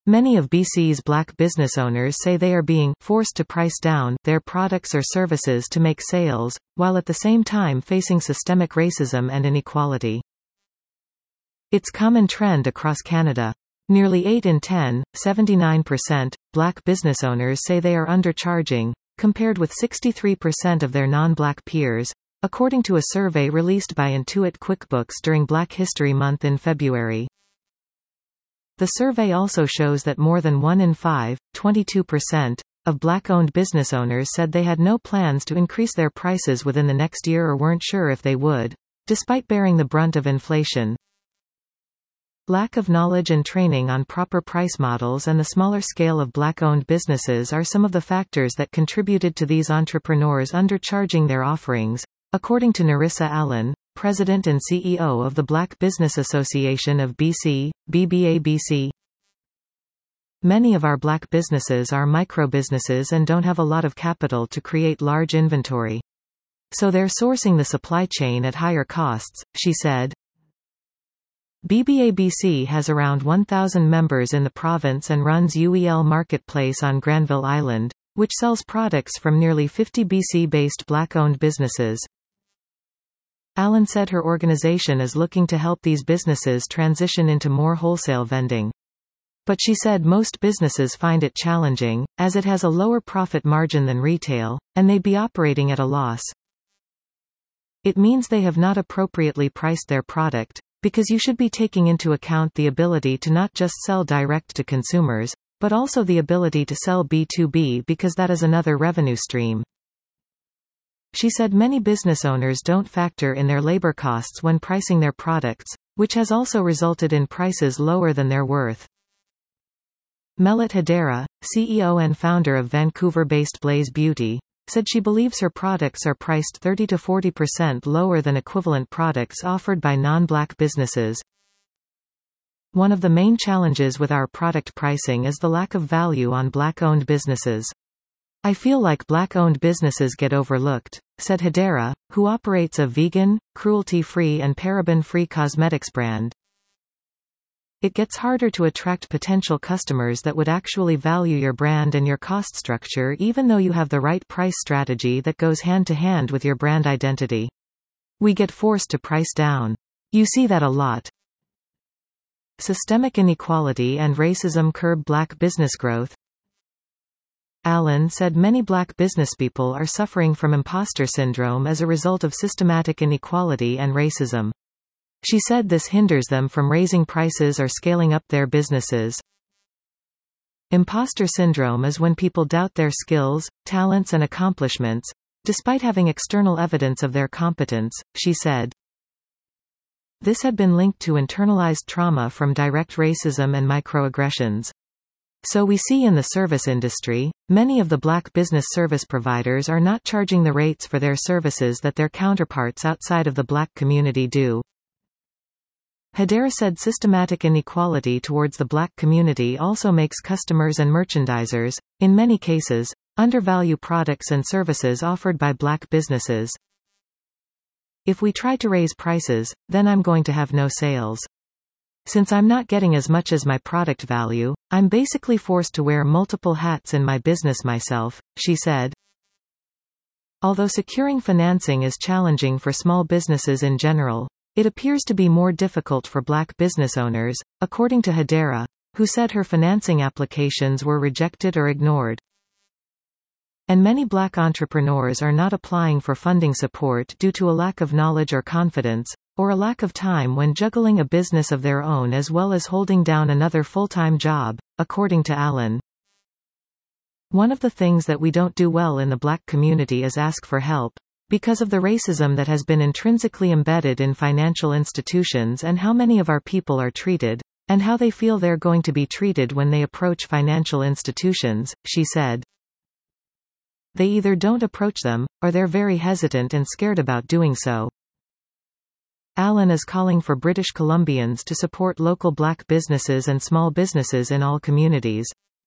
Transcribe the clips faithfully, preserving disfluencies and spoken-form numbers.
Many of B C's black business owners say they are being forced to price down their products or services to make sales, while at the same time facing systemic racism and inequality. It's a common trend across Canada. Nearly eight in ten, seventy-nine percent, black business owners say they are undercharging, compared with sixty-three percent of their non-black peers, according to a survey released by Intuit QuickBooks during Black History Month in February. The survey also shows that more than one in five, twenty-two percent, of black-owned business owners said they had no plans to increase their prices within the next year or weren't sure if they would, despite bearing the brunt of inflation. Lack of knowledge and training on proper price models and the smaller scale of black-owned businesses are some of the factors that contributed to these entrepreneurs undercharging their offerings, according to Nerissa Allen, President and C E O of the Black Business Association of B C, B B A B C. Many of our black businesses are micro-businesses and don't have a lot of capital to create large inventory. So they're sourcing the supply chain at higher costs, she said. B B A B C has around one thousand members in the province and runs U E L Marketplace on Granville Island, which sells products from nearly fifty B C-based black-owned businesses. Allen said her organization is looking to help these businesses transition into more wholesale vending. But she said most businesses find it challenging, as it has a lower profit margin than retail, and they'd be operating at a loss. It means they have not appropriately priced their product, because you should be taking into account the ability to not just sell direct to consumers, but also the ability to sell B two B because that is another revenue stream. She said many business owners don't factor in their labor costs when pricing their products, which has also resulted in prices lower than their worth. Melit Hedera, C E O and founder of Vancouver-based Blaze Beauty, said she believes her products are priced thirty to forty percent lower than equivalent products offered by non-black businesses. One of the main challenges with our product pricing is the lack of value on black-owned businesses. I feel like black-owned businesses get overlooked, said Hedera, who operates a vegan, cruelty-free and paraben-free cosmetics brand. It gets harder to attract potential customers that would actually value your brand and your cost structure even though you have the right price strategy that goes hand-to-hand with your brand identity. We get forced to price down. You see that a lot. Systemic inequality and racism curb black business growth. Allen said many black businesspeople are suffering from imposter syndrome as a result of systematic inequality and racism. She said this hinders them from raising prices or scaling up their businesses. Imposter syndrome is when people doubt their skills, talents and accomplishments, despite having external evidence of their competence, she said. This had been linked to internalized trauma from direct racism and microaggressions. So we see in the service industry, many of the black business service providers are not charging the rates for their services that their counterparts outside of the black community do. Hedera said systematic inequality towards the black community also makes customers and merchandisers, in many cases, undervalue products and services offered by black businesses. If we try to raise prices, then I'm going to have no sales. Since I'm not getting as much as my product value, I'm basically forced to wear multiple hats in my business myself, she said. Although securing financing is challenging for small businesses in general, it appears to be more difficult for black business owners, according to Hedera, who said her financing applications were rejected or ignored. And many black entrepreneurs are not applying for funding support due to a lack of knowledge or confidence, or a lack of time when juggling a business of their own as well as holding down another full-time job, according to Allen. One of the things that we don't do well in the black community is ask for help, because of the racism that has been intrinsically embedded in financial institutions and how many of our people are treated, and how they feel they're going to be treated when they approach financial institutions, she said. They either don't approach them, or they're very hesitant and scared about doing so. Allen is calling for British Columbians to support local black businesses and small businesses in all communities.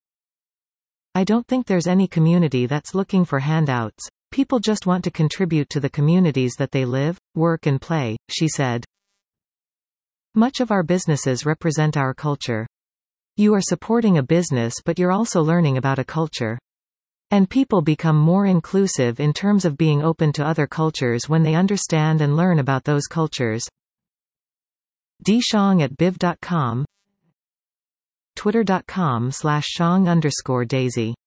I don't think there's any community that's looking for handouts. People just want to contribute to the communities that they live, work and play, she said. Much of our businesses represent our culture. You are supporting a business, but you're also learning about a culture. And people become more inclusive in terms of being open to other cultures when they understand and learn about those cultures. dshong at biv dot com, twitter dot com slash shong underscore daisy.